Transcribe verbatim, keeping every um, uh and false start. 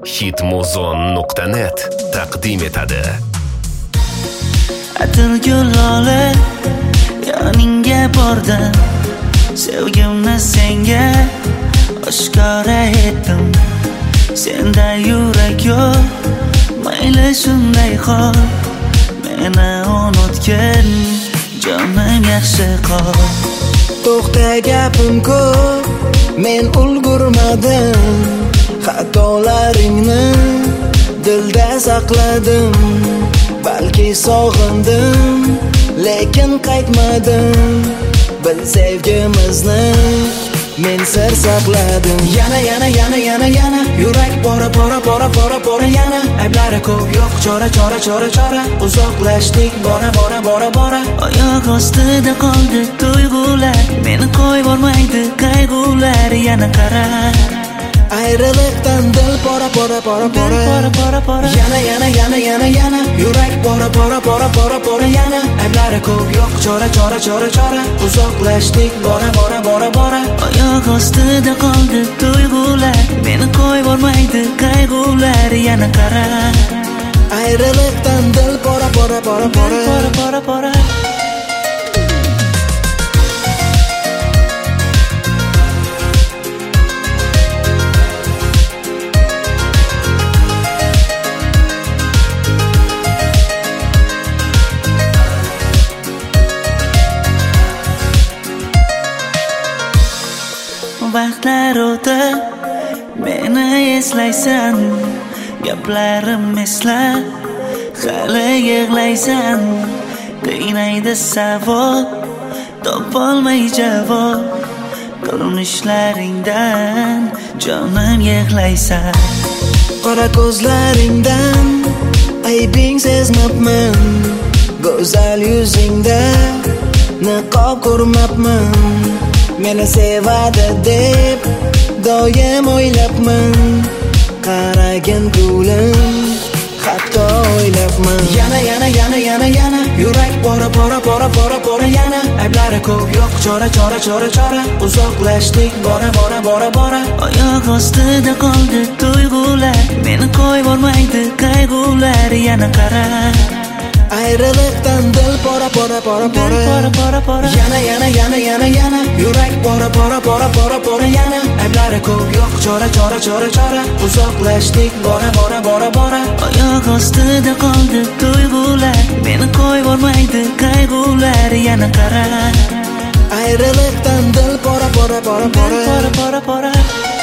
hitmuzon nuqta net taqdim etadi. Atirgul lola yoningga bordim, sevgimni senga oshkora etdim. Senda yurak yo'q, mayli shunday qol, meni unutgin, jonim yaxshi qol. To'xta gapim ko'p, men ulgurmadim, xatolaringni dilda saqladim. Balki sog'indim, lekin qaytmadim. Bil sevgimizni men sir saqladim. Yana yana yana yana yana yurak bora bora bora bora bora yana. Ayblari ko'p yo'q, chora chora chora chora. Uzoqlashdik bora bora bora bora. Oyoq ostida qoldi tuyg'ular, meni qo'yvormaydi qayg'ular. Yana qara, ayriliqdan dil pora pora pora pora pora pora pora. Yana yana yana yana yana yurak bora bora bora bora bora yana. Ayblari ko'p yo'q, chora chora chora chora. Uzoqlashdik bora bora bora bora. Oyoq ostida qoldi tuyg'ular, meni qo'yvormaydi qayg'ular. Yana qara, ayriliqdan dil pora pora pora pora pora pora pora. Vaqtlar o'tib, meni eslaysan, gaplarim eslab, hali yig'laysan. Qiynaydi savol, topolmay javob, qilmishlaringdan jonim yig'laysan. Qora ko'zlaringdan aybing sezmabman, go'zal yuzingda niqob ko'rmabman. Meni sevadi deb doim o'ylabman, qaragin ko'lim hatto o'ylabman. Yana yana yana yana yana yurak bora bora bora bora bora yana. Ayblari ko'p yo'q, chora chora chora chora. Uzoqlashdik bora bora bora bora. Oyoq ostida qoldi tuyg'ular, meni qo'yvormaydi qayg'ular. Yana qara, ayriliqdan dil pora pora pora pora pora pora pora. Yana yana yana yana yana yurak bora bora bora bora bora yana. Ayblari ko'p yo'q, chora chora chora chora. Uzoqlashdik bora bora bora bora. Oyoq ostida qoldi tuyg'ular, meni qo'yvormaydi qayg'ular. Yana qara, ayriliqdan dil pora pora pora pora pora pora pora.